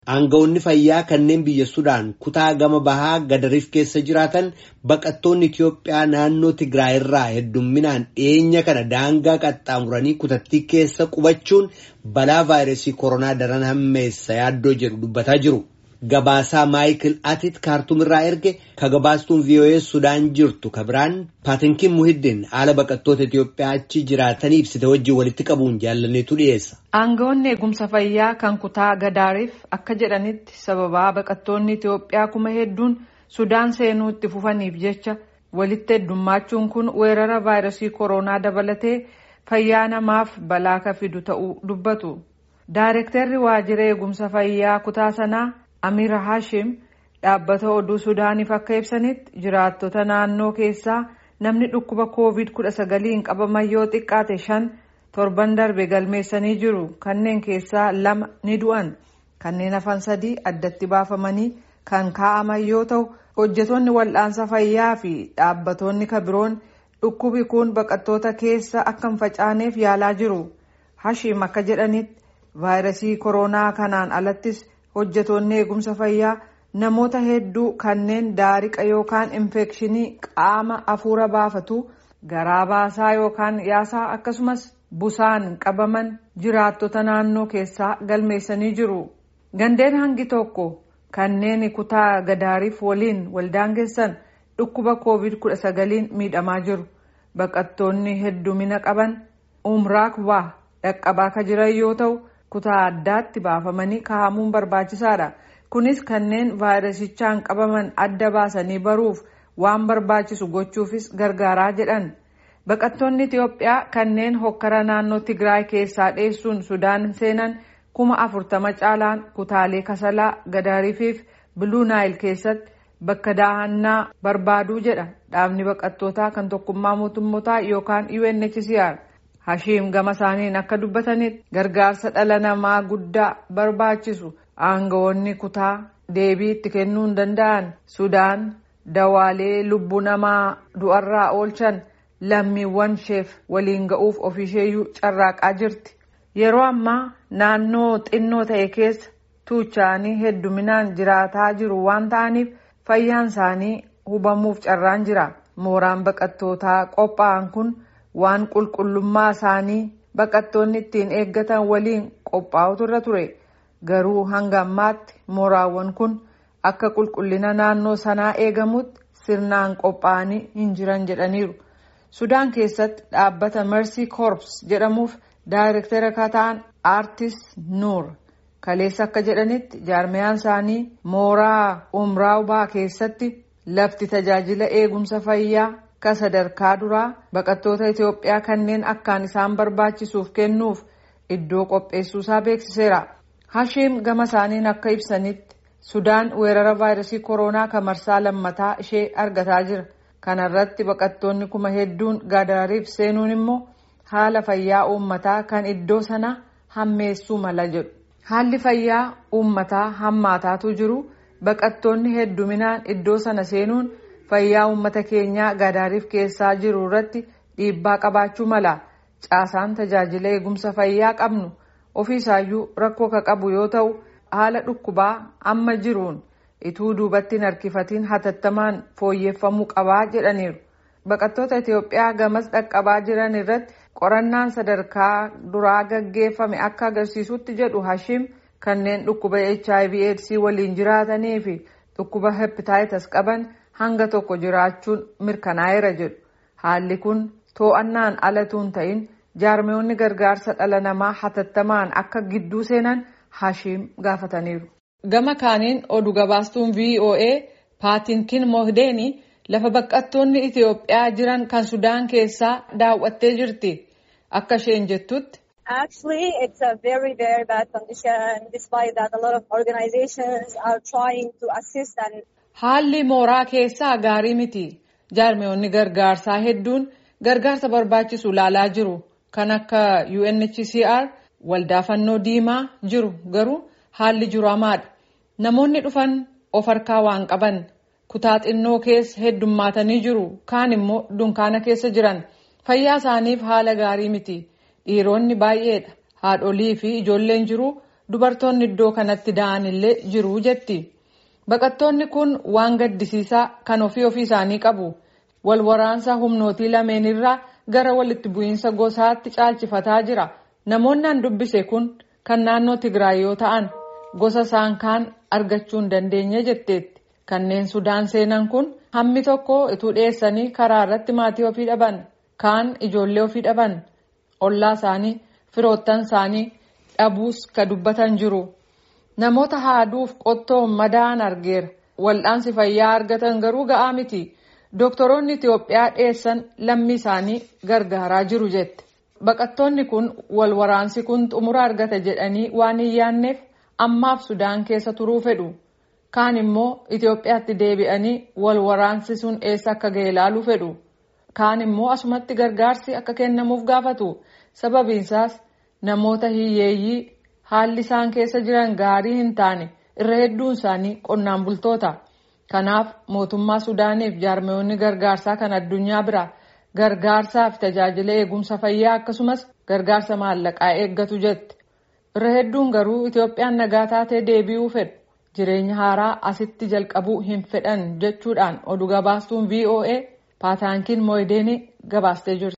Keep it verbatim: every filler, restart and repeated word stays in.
Aangawoonni fayyaa kanneen biyya Sudaan kutaa gama bahaa Gadariif keessa jiraatan baqattoonni Itiyoophiyaa naannoo Tigraay irraa heddumminaan dhiyeenya kana daangaa qaxxaamuranii kutattii keessa qubachuun balaa vaayirasii koronaa daran hammeessa yaaddoo jedhu dubbataa jiru. Gabaasaa Maayikil Atit Kaartuum irraa erge ka gabaastuun V O A Sudaan jirtu ka biraan Paatinkiin Muhiddin haala baqattoota Itiyoophiyaa achi jiraatanii ibsite wajjin walitti qabuun jaalanneetu dhiyeessa. Aangawoonni eegumsa fayyaa kan kutaa Gadaariif akka jedhanitti sababaa baqattoonni Itiyoophiyaa kuma hedduun Sudaan seenuu itti fufaniif jecha walitti heddummachuun kun weerara vaayirasii koronaa dabalatee fayyaa namaaf balaa ka fidu ta'uu dubbatu. Daayirektarri waajjira eegumsa fayyaa kutaa sanaa Amira Hashim dhaabbata oduu Sudaaniif akka ibsanitti jiraattota naannoo keessaa namni dhukkuba koovid kudha sagaliin qabaman yoo xiqqaate shan torban darbe galmeessanii jiru. Kanneen keessaa lama ni du'an. Kanneen hafan sadii addatti baafamanii kan kaa'aman yoo ta'u hojjetoonni wal'aansa fayyaa fi dhaabbattoonni kabiroon dhukkubi kun baqattoota keessa akka hin facaaneef yaalaa jiru. Hashim akka jedhanitti vaayirasii koronaa kanaan alattis hojjetoonni eegumsa fayyaa namoota hedduu kanneen daariqa yookaan infekshinii qaama afuura baafatu garaa baasaa yookaan yaasaa akkasumas busaan qabaman jiraattota naannoo keessaa galmeessanii jiru. Gandeen hangi tokko kanneen kutaa Gadaariif waliin waldaangeessan dhukkuba koovid kudha sagaliin miidhamaa jiru. Baqattoonni heddumina qaban umraakbaa dhaqqabaa ka jiran yoo ta'u kutaa addaatti baafamanii kaa'amuun barbaachisaadha. Kunis kanneen vaayirasichaan qabaman adda baasanii baruuf waan barbaachisu gochuufis gargaaraa jedhan. Baqattoonni Itiyoophiyaa kanneen hokkara naannoo Tigraay keessaa dheessuun Sudaan seenan kuma afurtama caalaan kutaalee Kasalaa, Gadaariifiif Biluu Naayil keessatti bakka daahannaa barbaaduu jedha dhaabni baqattootaa kan tokkummaa mootummootaa yookaan U N H C R. Hashim gama isaaniin akka dubbatanitti gargaarsa dhala namaa guddaa barbaachisu aangawoonni kutaa deebii itti kennuu hin danda'an. Sudaan dawaalee lubbuu namaa du'arraa oolchan lammiiwwan isheef waliin ga'uuf ofiisheeyyuu carraaqaa jirti. Yeroo ammaa naannoo xinnoo ta'e keessa tuucha'anii hedduminaan jiraataa jiru waan ta'aniif fayyaan isaanii hubamuuf carraan jira. Mooraan baqattootaa qophaa'an kun waan qulqullummaa isaanii baqattoonni ittiin eeggatan waliin qophaa'utu irra ture. Garuu hanga ammaatti mooraawwan kun akka qulqullina naannoo sanaa eegamutti sirnaan qophaa'anii hin jiran jedhaniiru. Sudaan keessatti dhaabbata Mercy Corps jedhamuuf daayirektara kataan Artist Nuur kaleessa akka jedhanitti jaarmiyaan isaanii mooraa Umraawbaa keessatti lafti tajaajila eegumsa fayyaa ka sadarkaa duraa baqattoota Itiyoophiyaa kanneen akkaan isaan barbaachisuuf kennuuf iddoo qopheessuusaa beeksiseera. Hashim gama isaaniin akka ibsanitti Sudaan weerara vaayirasii koronaa kan marsaa lammataa ishee argataa jira. Kana irratti baqattoonni kuma hedduun Gadaariif seenuun immoo haala fayyaa uummataa kan iddoo sana hammeessuu mala jedhu. Haalli fayyaa uummataa hammaataatu jiru. Baqattoonni hedduminaan iddoo sana seenuun fayyaa uummata keenyaa Gadaariif keessaa jiru irratti dhiibbaa qabaachuu mala. Caasaan tajaajila eegumsa fayyaa qabnu ofiisaayyuu rakkoo ka qabu yoo ta'u haala dhukkubaa amma jiruun ituu duubatti hin harkifatiin hatattamaan fooyyeffamuu qabaa jedhaniiru. Baqattoota Itiyoophiyaa gamas dhaqqabaa jiran irratti qorannaan sadarkaa duraa gaggeeffame akka agarsiisutti jedhu Hashim kanneen dhukkuba H I V AIDS waliin jiraatanii fi dhukkuba hepatitis qaban hanga tokko jiraachuun mirkanaa'eera jedhu. Haalli kun to'annaan alatuun ta'in jaarmiyoonni gargaarsa dhala namaa hatattamaan akka gidduu seenan Hashim gaafataniiru. Gama kaaniin oduu gabaastuun V O A Paatinkiin Muhiddin lafa baqattoonni Itiyoophiyaa jiran kan Sudaan keessaa daawwattee jirti. Akka isheen jettutti. Actually, it's a very, very bad condition, despite that a lot of organizations are trying to assist and Haalli mooraa keessaa gaarii miti. Jaarmiyoonni gargaarsaa hedduun gargaarsa barbaachisu laalaa jiru. Kan akka U N H C R waldaa fannoo diimaa jiru garuu haalli jiru hamaadha. Namoonni dhufan of harkaa waan qaban kutaa xinnoo keessa heddummaatanii jiru. Kaan immoo dunkaana keessa jiran. Fayyaa isaaniif haala gaarii miti. Dhiironni baay'eedha. Haadholii fi ijoolleen jiru. dubartoonni iddoo kanatti da'an illee jiru jetti. Baqattoonni kun waan gaddisiisaa kan ofii ofii isaanii qabu. Wal waraansa humnootii lameen irraa gara walitti bu'iinsa gosaatti caalchifataa jira. Namoonni an dubbise kun kan naannoo Tigraay yoo ta'an gosa isaan kaan argachuu hin dandeenye jetteetti. Kanneen Sudaan seenan kun hammi tokko ituu dhiyeessanii karaa irratti maatii ofii dhaban, kaan ijoollee ofii dhaban, ollaa isaanii, firoottan isaanii dhabuus ka dubbatan jiru. Namoota haaduuf qottoo madaa'an argeera. Wal'aansi fayyaa argatan garuu ga'aa miti. Doktoroonni Itoophiyaa dhiyeessan lammii isaanii gargaaraa jiru jette. Baqattoonni kun wal waraansi kun xumura argata jedhanii waan hin yaanneef ammaaf Sudaan keessa turuu fedhu. Kaan immoo Itoophiyaatti deebi'anii wal waraansi sun eessa akka ga'e ilaaluu fedhu. Kaan immoo asumatti gargaarsi akka kennamuuf gaafatu. Sababiinsaas namoota hiyyeeyyii haalli isaan keessa jiran gaarii hin taane irra hedduun isaanii qonnaan bultoota. Kanaaf mootummaa Sudaaniif jaarmiyoonni gargaarsaa kan addunyaa bira gargaarsaaf tajaajila eegumsa fayyaa akkasumas gargaarsa maallaqaa eeggatu jette. Irra hedduun garuu Itoophiyaan nagaa taatee deebi'uu fedhu. Jireenya haaraa asitti jalqabuu hin fedhan jechuudhaan oduu gabaastuun V O A Paataankiin Mooyideenii gabaastee jirti.